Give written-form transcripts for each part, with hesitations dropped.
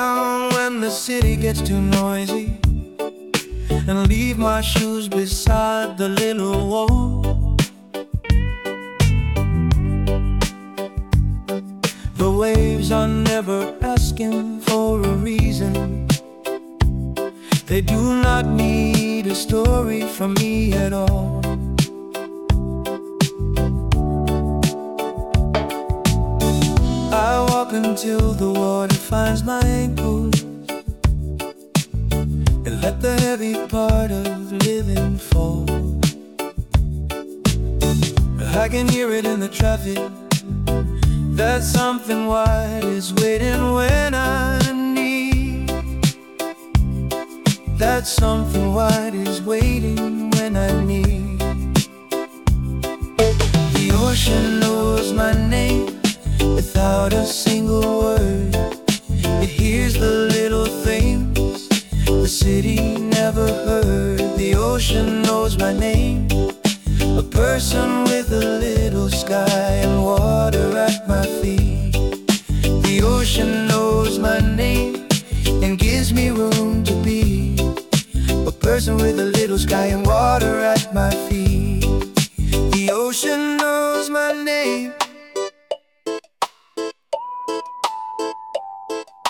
down when the city gets too noisy, and leave my shoes beside the little wall. The waves are never asking for a reason. They do not need a story from me at all. I walk until the water finds my ankles, and let the heavy part of living fall. I can hear it in the traffic, that something white is waiting when I need. That something white is waiting when I need. The ocean knows my name without a single word. It hears the little things the city never heard. The ocean knows my name, a person with a little sky and water at my feet. The ocean knows my name and gives me room to be, a person with a little sky and water at my feet. The ocean knows my name.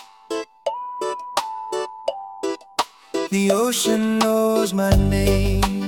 The ocean knows my name.